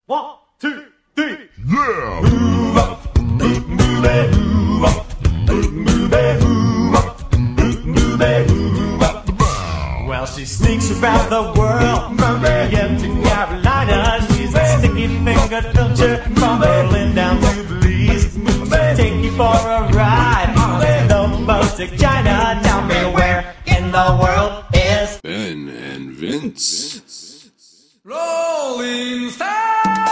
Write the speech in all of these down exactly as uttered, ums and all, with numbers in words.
One, two, three. Yeah! Move up, move, move it, move up, move, move it, move up, move, move it, move up. Well, she sneaks around the world from Miami to Carolina. She's a sticky finger filter from Berlin down to Belize. She'll take you for a ride on the boat to China. Tell me where in the world is Ben and Vince. Rolling Stone!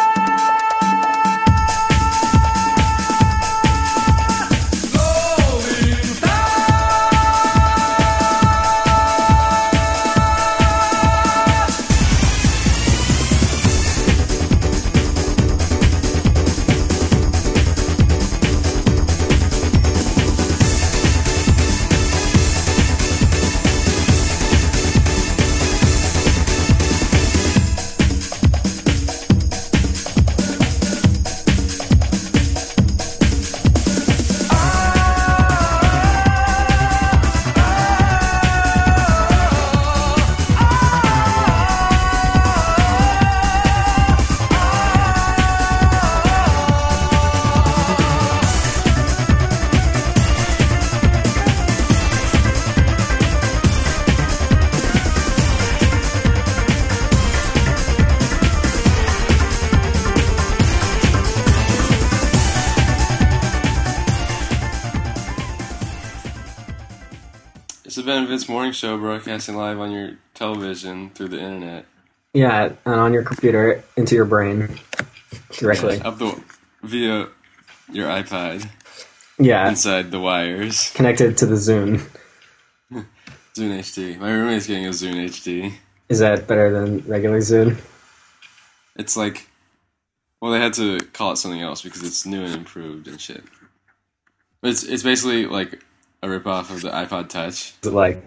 It's the Ben and Vince Morning Show, broadcasting live on your television through the internet. Yeah, and on your computer, into your brain, directly. Up the via your iPod. Yeah. Inside the wires. Connected to the Zune. Zune H D. My roommate's getting a Zune H D. Is that better than regular Zune? It's like, well, they had to call it something else because it's new and improved and shit. But it's it's basically like a ripoff of the iPod Touch. Is it like...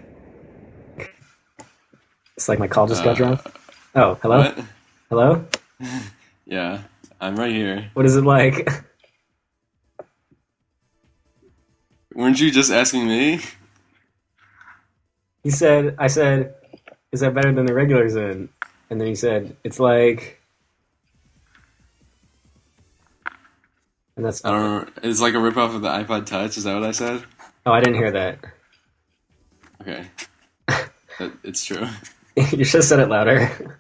It's like my call just got Uh, dropped? Oh, hello? What? Hello? Yeah, I'm right here. What is it like? Weren't you just asking me? He said, I said, is that better than the regular Zune? And then he said, it's like... And that's... I don't remember. It's like a ripoff of the iPod Touch. Is that what I said? Oh, I didn't hear that. Okay. That, it's true. You should have said it louder.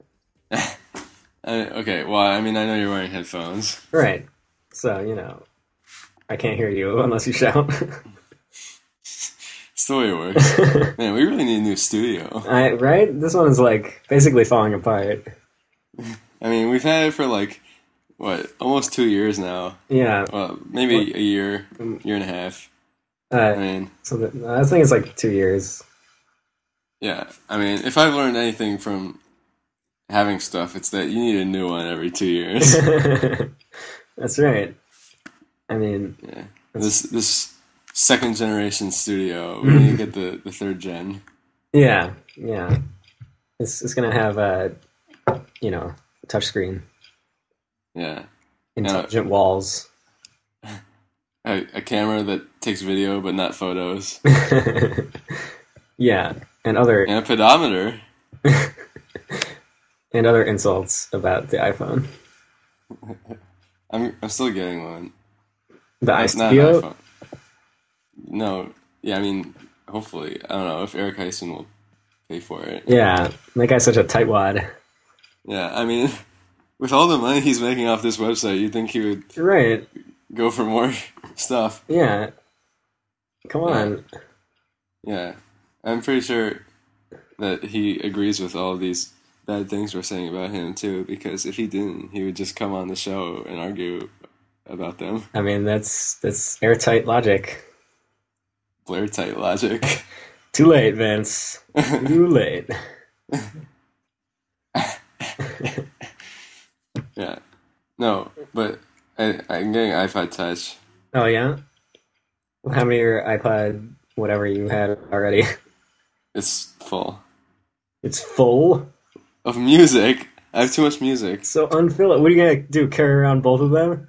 I, okay, well, I mean, I know you're wearing headphones. Right. So, you know, I can't hear you unless you shout. It's the way it works. Man, we really need a new studio. I, right? This one is, like, basically falling apart. I mean, we've had it for, like, what, almost two years now. Yeah. Well, maybe a year, year and a half. Uh, I mean, so the, I think it's like two years. yeah. I mean, if I've learned anything from having stuff, it's that you need a new one every two years. That's right. I mean, Yeah. This this second generation studio, we need to get the, the third gen. yeah, yeah. It's it's gonna have a, you know, touchscreen, Yeah. intelligent walls. A, a camera that takes video but not photos. Yeah, and other And a pedometer. and other insults about the iPhone. I'm I'm still getting one. The Not- not an iStudio. iPhone. No, yeah, I mean, hopefully. I don't know if Eric Heisen will pay for it. Yeah, that guy's such a tightwad. Yeah, I mean, with all the money he's making off this website, you'd think he would Right. go for more stuff. Yeah. Come on. Yeah, I'm pretty sure that he agrees with all of these bad things we're saying about him, too, because if he didn't, he would just come on the show and argue about them. I mean, that's that's airtight logic. Blair tight logic. Too late, Vince. Too late. Yeah. No, but I, I'm getting iPod Touch. Oh yeah. How many of your iPod, whatever you had already? It's full It's full. of music. I have too much music. So unfill it. What are you gonna do? Carry around both of them?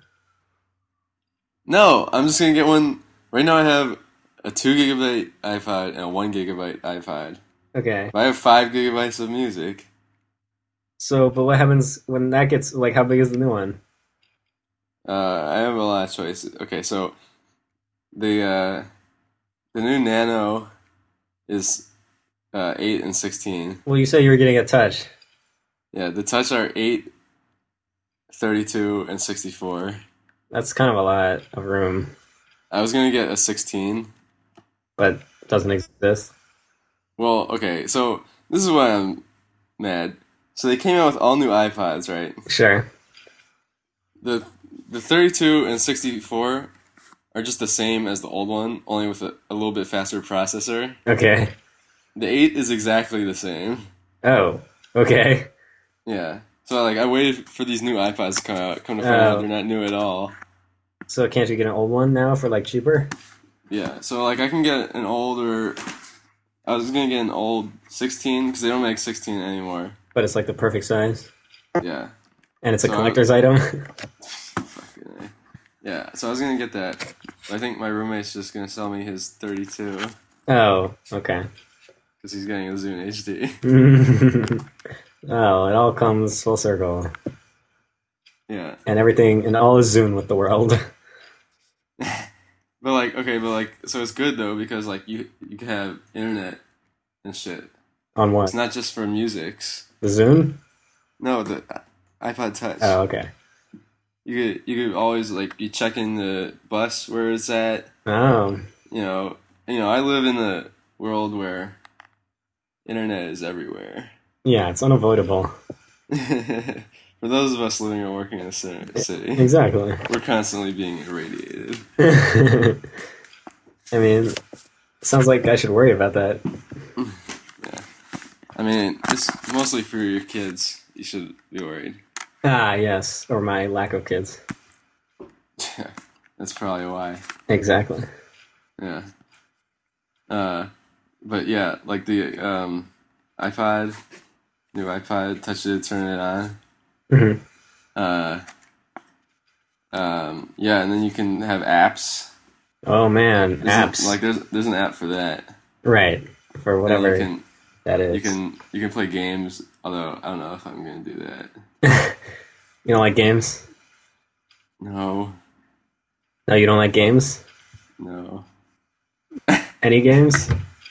No, I'm just gonna get one. Right now I have a two gigabyte iPod and a one gigabyte iPod. Okay. If I have five gigabytes of music, So, but what happens when that gets like? How big is the new one? Uh, I have a lot of choices. Okay, so the uh, the new Nano is uh, eight and sixteen. Well, you said you were getting a touch. Yeah, the Touch are eight, thirty-two, and sixty-four. That's kind of a lot of room, I was gonna get a sixteen. but it doesn't exist. Well, okay, so this is why I'm mad. So they came out with all new iPods, right? Sure. The the thirty-two and sixty-four are just the same as the old one, only with a, a little bit faster processor. Okay. The eight is exactly the same. Oh. Okay. Yeah. So like I waited for these new iPods to come out. Come to find Oh. out they're not new at all. So can't you get an old one now for like cheaper? Yeah. So like I can get an older. I was gonna get an old sixteen because they don't make sixteen anymore. But it's like the perfect size, Yeah. and it's a So I- collector's item. Fucking A. Yeah. So I was gonna get that. But I think my roommate's just gonna sell me his thirty-two Oh. Okay. because he's getting a Zune H D. Oh, it all comes full circle, Yeah. and everything, and all is Zune with the world. But like, okay, but like, so it's good though because like you you can have internet and shit. On what? It's not just for musics. The Zune? No, the iPod Touch. Oh, okay. You could you could always like you check in the bus where it's at. Oh, You know, you know. I live in a world where internet is everywhere. yeah, it's unavoidable. For those of us living and working in a ci- city, Exactly. we're constantly being irradiated. I mean, sounds like I should worry about that. Yeah, I mean, it's mostly for your kids. You should be worried. Ah, yes, or my lack of kids. That's probably why. Exactly. Yeah. Uh, but yeah, like the um, iPod, new iPod, touch it, turn it on. hmm Uh, um, yeah, and then you can have apps. Oh man, There's a- apps. like there's there's an app for that. Right, for And whatever you can that is. you can you can play games. Although I don't know if I'm gonna do that. You don't like games? No, No, you don't like games? no. Any games?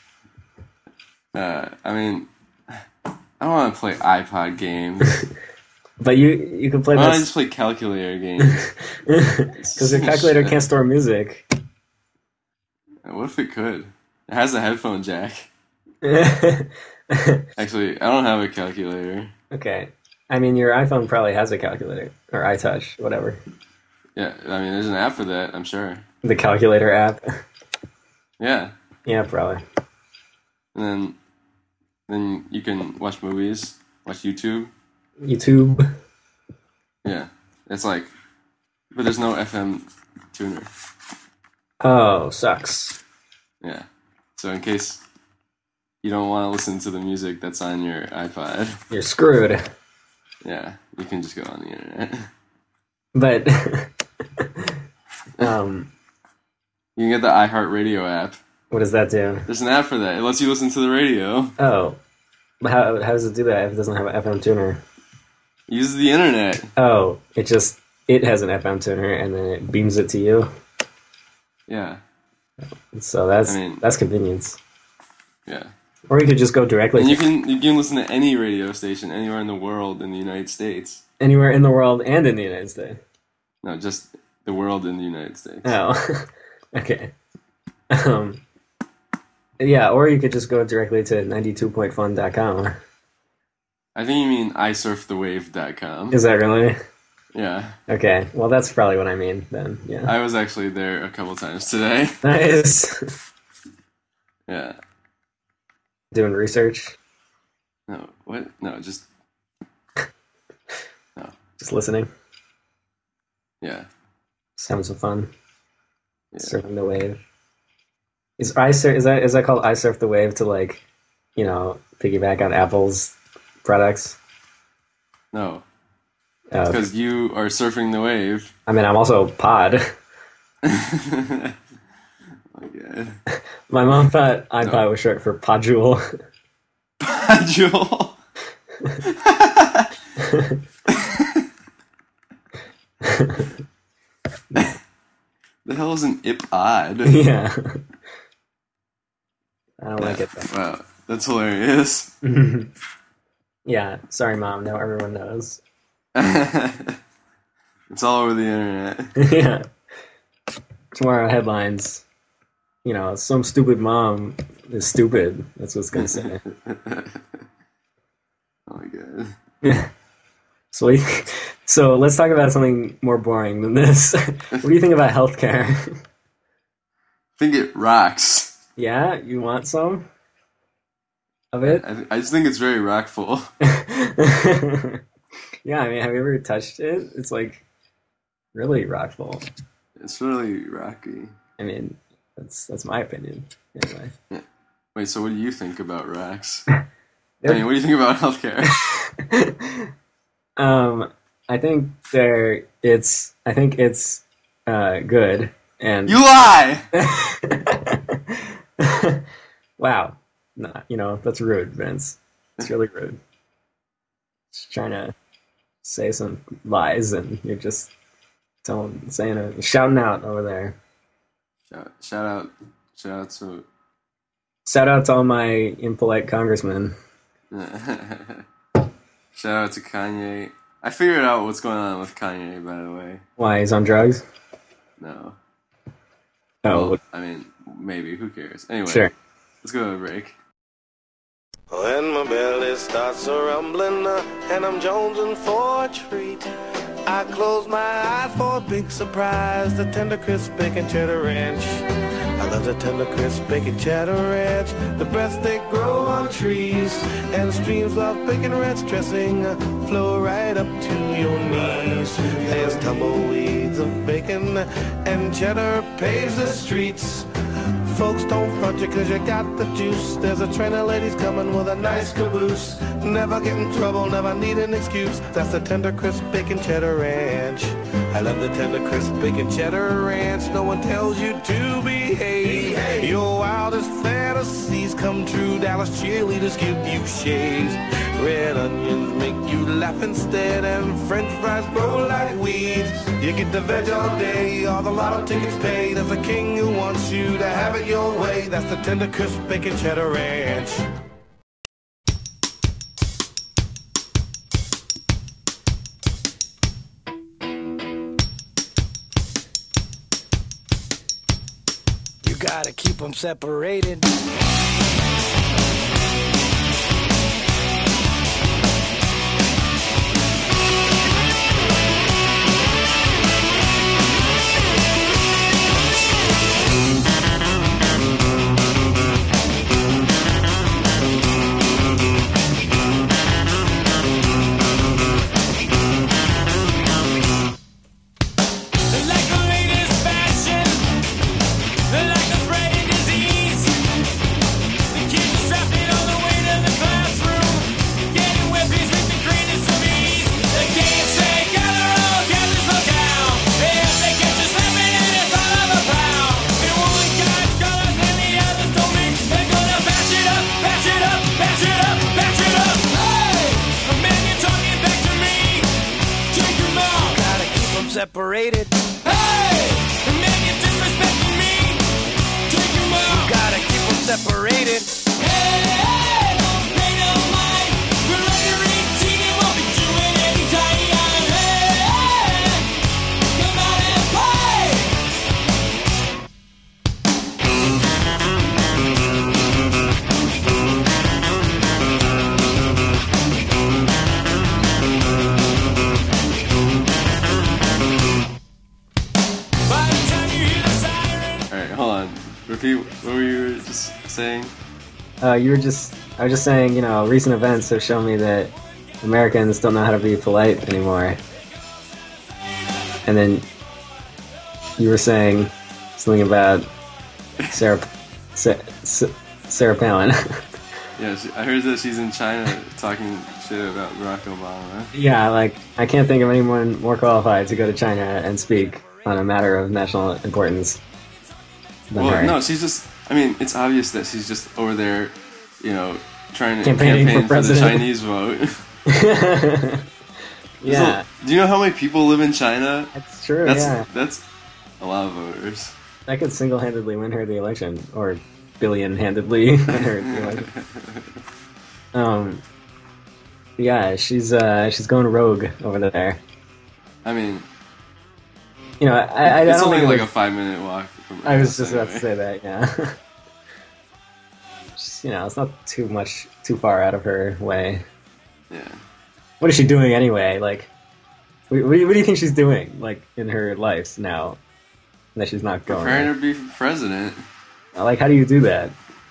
Uh, I mean, I don't want to play iPod games. But you you can play Why don't I this just play calculator games? because your calculator can't store music. What if it could? It has a headphone jack. Okay. Actually, I don't have a calculator. I mean, your iPhone probably has a calculator or iTouch, whatever. Yeah, I mean, there's an app for that, I'm sure. The calculator app. Yeah, Yeah, probably. and then then you can watch movies, watch YouTube. YouTube. Yeah, it's like, but there's no F M tuner. Oh, sucks. Yeah, so in case you don't want to listen to the music that's on your iPod, You're screwed. yeah, you can just go on the internet. But um, You can get the iHeartRadio app. what does that do? There's an app for that. It lets you listen to the radio. Oh, but how how does it do that if it doesn't have an F M tuner? Use the internet. Oh, it just it has an F M tuner and then it beams it to you. Yeah, So that's I mean- that's convenience. yeah. Or you could just go directly And you to can you can listen to any radio station anywhere in the world in the United States. anywhere in the world and in the United States. No, just the world in the United States. Oh, okay. Um, yeah, or you could just go directly to ninety-two point fun dot com. I think you mean i surf the wave dot com. Is that really? Yeah. Okay, well, that's probably what I mean then. Yeah. I was actually there a couple times today. Nice. Yeah. Doing research, No, what? No, just just listening, yeah. just having some fun, Yeah. surfing the wave. Is I surf, is that is that called I surf the wave to like, you know, piggyback on Apple's products? No, Uh, because you are surfing the wave. I mean, I'm also Pod. Oh my god. My mom thought iPod was short for Podule. Jewel. The hell is an ip-odd? Yeah. I don't like it though. Wow, that's hilarious. Yeah, sorry mom, now everyone knows. It's all over the internet. Yeah. Tomorrow headlines, you know, some stupid mom is stupid. That's what's gonna say. Oh my god. So, we, so let's talk about something more boring than this. What do you think about healthcare? I think it rocks. Yeah, you want some of it? I, th- I just think it's very rockful. Yeah, I mean, have you ever touched it? It's like really rockful. It's really rocky. I mean, that's that's my opinion. Anyway. Yeah. Wait, so what do you think about rocks? I mean, what do you think about healthcare? um, I think there it's I think it's uh, good and You lie! Wow. Nah, you know, that's rude, Vince. It's really rude. Just trying to say some lies and you're just telling saying it shouting out over there. Shout, shout out shout out to Shout out to all my impolite congressmen. shout out to Kanye. I figured out what's going on with Kanye, by the way. Why, he's on drugs? No. Oh, Well, I mean, maybe. Who cares? Anyway, sure. let's go to a break. When my belly starts a rumbling uh, and I'm jonesing for a treat, I close my eyes for a big surprise, the tender crisp bacon cheddar ranch. I love the tender crisp bacon cheddar ranch, the best they grow on trees, and streams of bacon ranch dressing uh, flow right up to your knees. There's tumbleweeds of bacon and cheddar paves the streets. Folks, don't front you cause you got the juice. There's a train of ladies coming with a nice caboose. Never get in trouble, never need an excuse. That's the tender crisp bacon cheddar ranch. I love the tender crisp bacon cheddar ranch. No one tells you to behave. Your wildest fantasies come true. Dallas cheerleaders give you shades. Red onions make you laugh instead, and french fries grow like weeds. You get the veg all day, all the lotto tickets paid. There's a king who wants you to have it your way. That's the tender crisp bacon cheddar ranch. You gotta keep them separated. Separated. Hey! And man, you're disrespecting me. Take him out. You gotta keep them separated. Hey, hey, don't pay no mind. We're later eighteen and we'll be doing anytime. Hey, hey, come out and play. Repeat what were you just saying? Uh, you were just, I was just saying, you know, recent events have shown me that Americans don't know how to be polite anymore. And then you were saying something about Sarah, Sa- Sa- Sarah Palin. Yeah, she, I heard that she's in China talking shit about Barack Obama. Yeah, like, I can't think of anyone more qualified to go to China and speak on a matter of national importance. Well, her. no, she's just, I mean, it's obvious that she's just over there, you know, trying to Campaigning campaign for for, the president. Chinese vote. There's Yeah, a- do you know how many people live in China? that's true. That's yeah, that's a lot of voters. I could single-handedly win her the election, or billion-handedly win her the election. Um, yeah, she's uh, she's going rogue over there. I mean, You know, I, I, I it's don't only think it like a was- five minute walk from my I was house just about to anyway. say that. Yeah, just, you know, it's not too much, too far out of her way. Yeah. What is she doing anyway? Like, what, what, do you, what do you think she's doing? Like in her life now that she's not going? Preparing there? to be president. Like, how do you do that?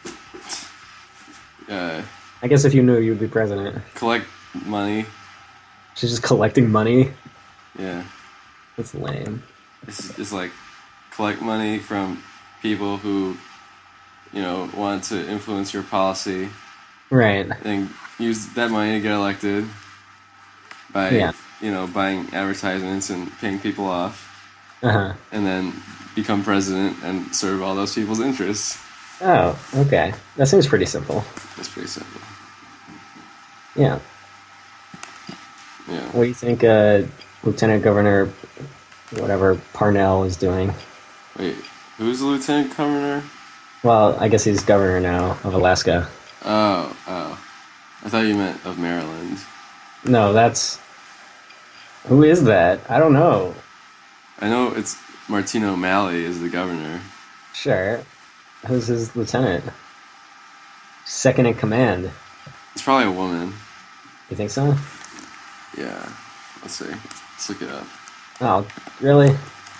Uh, I guess if you knew you'd be president. collect money. She's just collecting money. Yeah. That's lame. It's, it's like collect money from people who, you know, want to influence your policy Right. and use that money to get elected by, Yeah. you know, buying advertisements and paying people off, Uh huh. and then become president and serve all those people's interests. Oh, okay. That seems pretty simple. It's pretty simple. Yeah. Yeah. What do you think, uh, Lieutenant Governor, whatever Parnell is doing? Wait, who's the lieutenant governor? Well, I guess he's governor now of Alaska. Oh, oh. I thought you meant of Maryland. No, that's who is that? I don't know. I know it's Martino O'Malley is the governor. Sure. Who's his lieutenant? Second in command. It's probably a woman. You think so? Yeah. Let's see. Let's look it up. Oh, really?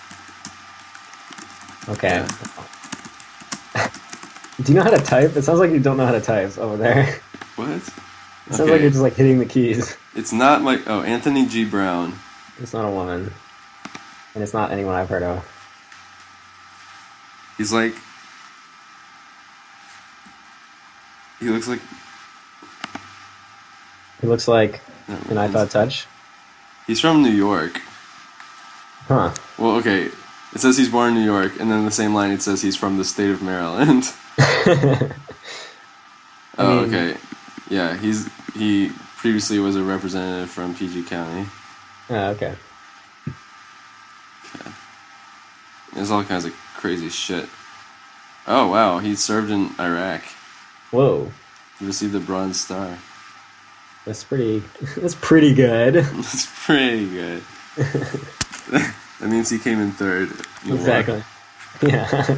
Okay. Yeah. Do you know how to type? It sounds like you don't know how to type over there. What? It sounds like you're just like hitting the keys. It's not like oh Anthony G. Brown. It's not a woman. And it's not anyone I've heard of. He's like he looks like He looks like no, an iPod Touch. He's from New York. Huh. Well, okay. It says he's born in New York, and then in the same line it says he's from the state of Maryland. Oh, mean- okay. Yeah, he's he previously was a representative from P G County. Oh, okay. There's all kinds of crazy shit. Oh wow, he served in Iraq. Whoa. He received the Bronze Star. That's pretty that's pretty good. That's pretty good. That means he came in third. in the war. Exactly. Yeah.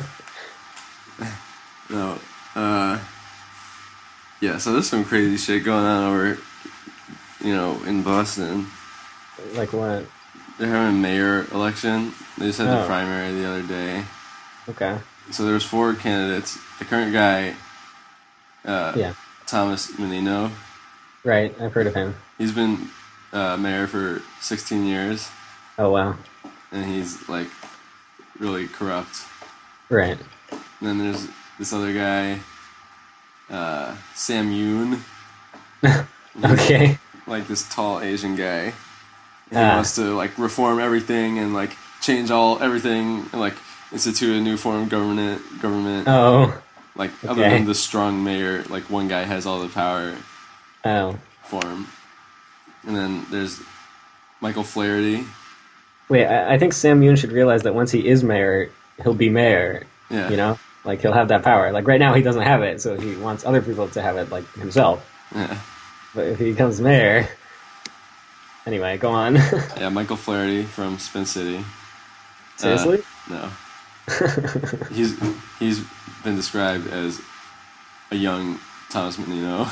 No. Uh. Yeah. So there's some crazy shit going on over, you know, in Boston. Like what? They're having a mayor election. They just had the Oh. primary the other day. Okay. So there was four candidates. The current guy, uh, Yeah. Thomas Menino, Right. I've heard of him. he's been uh, mayor for sixteen years, Oh wow. and he's like really corrupt. Right. And then there's this other guy, uh, Sam Yoon. Okay. Like this tall Asian guy. He Ah. wants to like reform everything and like change all everything and like institute a new form of government. Government. Oh. Like other okay. than the strong mayor, like one guy has all the power Oh. form. And then there's Michael Flaherty. Wait, I, I think Sam Yoon should realize that once he is mayor, he'll be mayor. Yeah. You know? Like he'll have that power. Like right now he doesn't have it, so he wants other people to have it like himself. Yeah. But if he becomes mayor, anyway, go on. Yeah. Michael Flaherty from Spin City. Seriously? Uh, no. he's he's been described as a young Thomas Menino.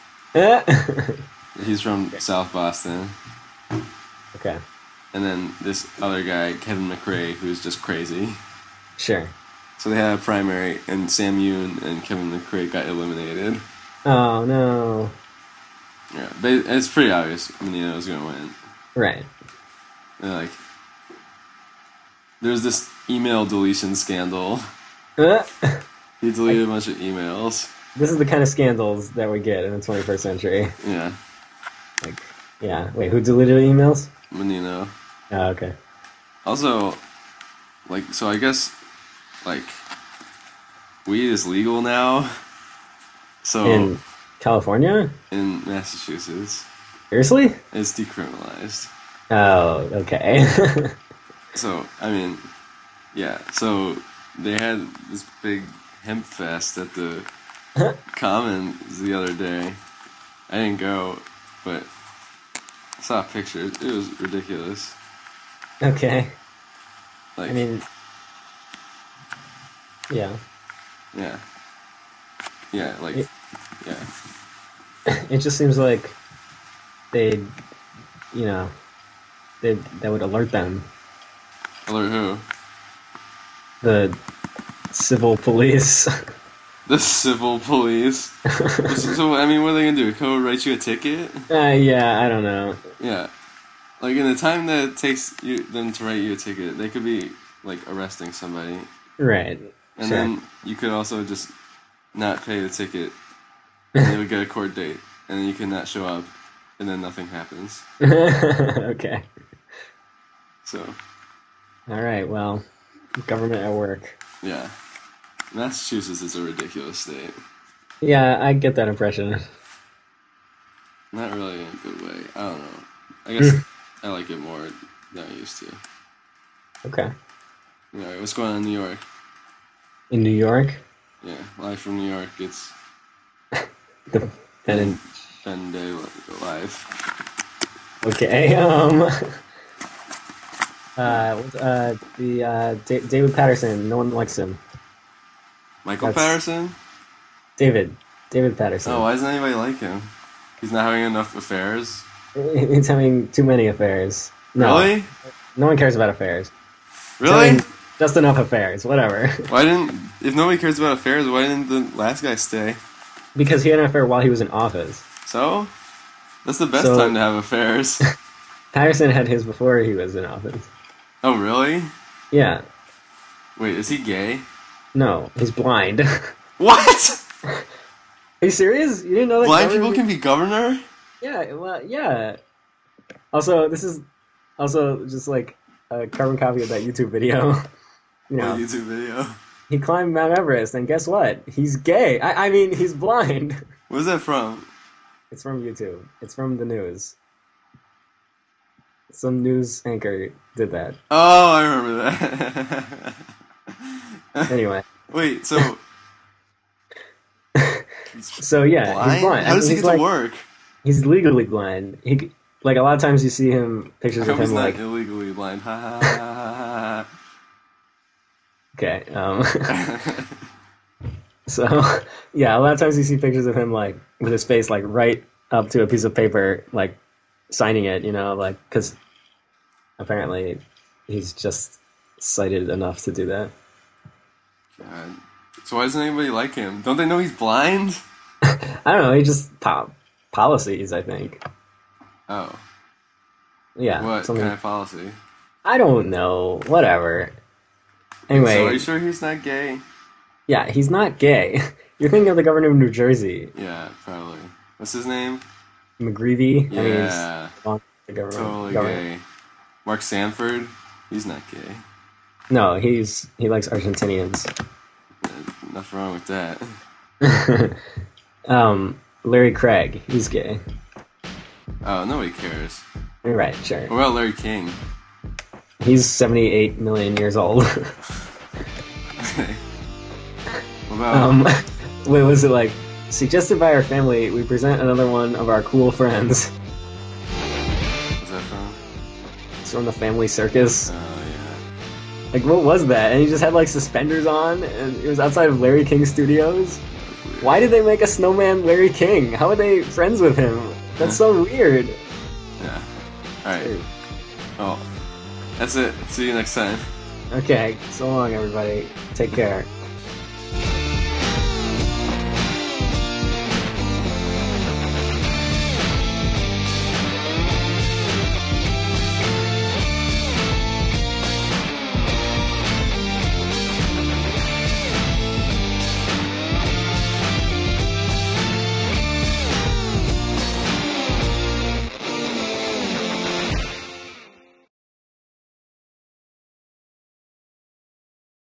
He's from South Boston. Okay. And then this other guy, Kevin McRae, who's just crazy. Sure. So they had a primary, and Sam Yoon and Kevin McRae got eliminated. Oh no. Yeah, but it's pretty obvious Menino's gonna win. Right. And like, there's this email deletion scandal. Uh, He deleted a bunch of emails. This is the kind of scandals that we get in the twenty-first century. Yeah, Like, yeah. Wait, who deleted emails? Menino. Oh, okay. Also, like, so I guess, like, weed is legal now. So In California? in Massachusetts, Seriously? it's decriminalized. Oh, okay. So, I mean, yeah. So they had this big hemp fest at the Commons the other day. I didn't go, but I saw pictures. It was ridiculous. Okay. Like, I mean, yeah. yeah, yeah, like, It, yeah. it just seems like they, you know, they that would alert them. Alert who? The civil police. The civil police. so, so, I mean, what are they gonna do? Go write you a ticket? uh, yeah, I don't know. Yeah. Like, in the time that it takes you, them to write you a ticket, they could be, like, arresting somebody. Right. And Sure. then you could also just not pay the ticket, and they would get a court date, and then you could not show up, and then nothing happens. Okay. So, All right. Well, government at work. yeah. Massachusetts is a ridiculous state. Yeah, I get that impression. Not really in a good way. I don't know. I guess I like it more than I used to. Okay. Anyway, what's going on in New York? In New York, Yeah, live from New York. It's the Ben and Ben Day li- live. okay. Um. Uh, what's, uh, the uh, D- David Patterson. No one likes him. Michael That's- Patterson? David. David Patterson. Oh, why doesn't anybody like him? He's not having enough affairs. He's having too many affairs. No, Really? no one cares about affairs. He's Really? having just enough affairs. Whatever. Why didn't? If nobody cares about affairs, why didn't the last guy stay? Because he had an affair while he was in office. So, that's the best So- time to have affairs. Patterson had his before he was in office. Oh, really? Yeah. Wait, is he gay? No, he's blind. Are What? you serious? You didn't know that? Blind governor- people can be governor? Yeah, well, yeah. Also, this is also just like a carbon copy of that YouTube video. You A know, YouTube video. he climbed Mount Everest, and guess what? He's gay. I, I mean, he's blind. Where's that from? It's from YouTube. It's from the news. Some news anchor did that. Oh, I remember that. Anyway, Wait, so so yeah, blind? he's blind. How does he He's get like- to work? He's legally blind. He like a lot of times you see him pictures I hope of he's him not like illegally blind. Ha ha ha ha okay. Um, ha. so yeah, a lot of times you see pictures of him like with his face like right up to a piece of paper, like signing it. You know, like because apparently he's just sighted enough to do that. God. So why doesn't anybody like him? Don't they know he's blind? I don't know. He just po- policies. I think. Oh, Yeah. what something- kind of policy? I don't know. Whatever. Anyway, So are you sure he's not gay? yeah, he's not gay. You're thinking of the governor of New Jersey, Yeah, probably. What's his name? McGreevey. I mean, Yeah, he's on the governor. totally governor. gay. Mark Sanford? He's not gay. No, he's he likes Argentinians. Nothing wrong with that. um, Larry Craig, he's gay. Oh, nobody cares. You're right, sure. What about Larry King? He's seventy-eight million years old. What about um, wait, was it like suggested by our family? We present another one of our cool friends. what's that from? It's from the Family Circus. Oh yeah. Like, what was that? And he just had like suspenders on, and it was outside of Larry King Studios. That's weird. Why did they make a snowman Larry King? How are they friends with him? That's so weird. Yeah. Alright. Oh. That's it. See you next time. Okay, so long, everybody. Take care.